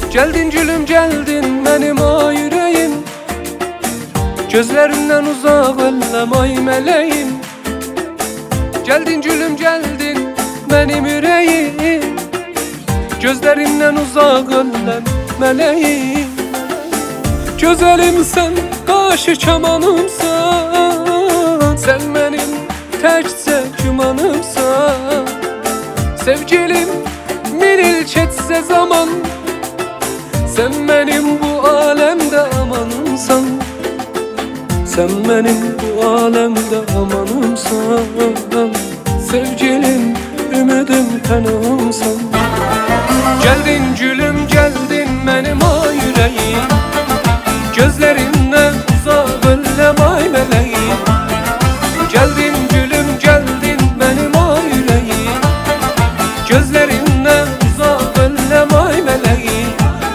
Geldin gülüm geldin benim ay yüreğim, gözlerinden uzak ellem ay meleğim. Geldin gülüm geldin benim yüreğim, gözlerinden uzak ellem meleğim. Güzelimsen, karşı çamanımsan, sen benim təkcə gümanımsan. Sevgilim min il keçsə zaman, sen benim bu alemde amanımsan. Sen benim bu alemde amanımsan. Sevgilim, ümidim, pənahımsan. Geldin gülüm geldin benim ay yüreğim, gözlerinden uzak ellem ay meleğim. Geldin gülüm geldin benim ay yüreğim, gözlerinden uzak ellem ay meleğim.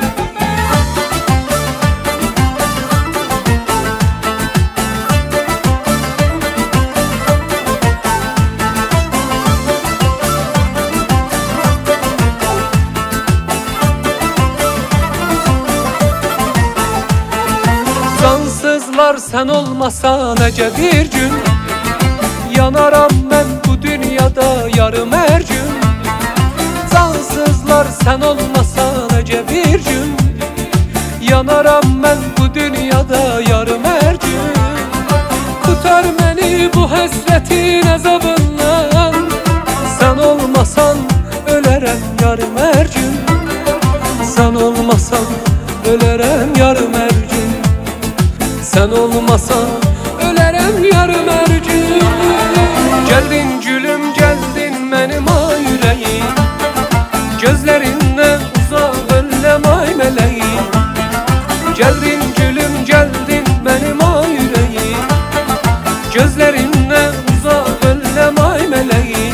Cansızlar sen olmasan nece bir gün, yanaram ben bu dünyada yarım her gün. Cansızlar sen olmasan nece bir gün, yanaram ben bu dünyada yarım her gün. Tutar beni bu həsrətin əzabından, sen olmasan ölərəm yarım her gün. Sen olmasan ölərəm yarım her gün. Sen olmasan ölərəm yarım her gün. Geldin gülüm geldin benim ay yüreğim, gözlerinden uzak ellem ay meleğim. Geldin gülüm geldin benim ay yüreğim, gözlerinden uzak ellem ay meleğim.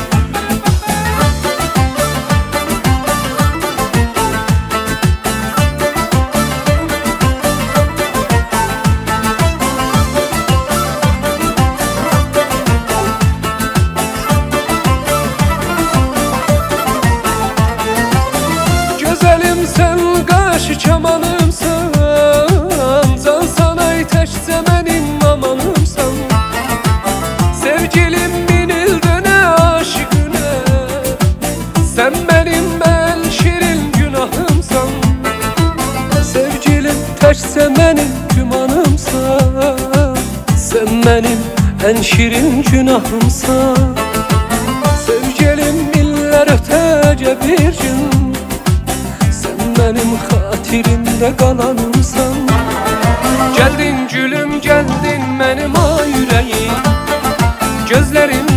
Sen karşı çamanımsan, can sana təkcə mənim amanımsan. Sevgilim min ildə nə aşıqına, sen benim en şirin günahımsan. Sevgilim təkcə mənim gümanımsan, sen benim en şirin günahımsan. Sevgilim minlər ötəcə bir gün, benim xatirimdə qalanımsan. Geldin gülüm geldin benim ay yüreğim, gözlerim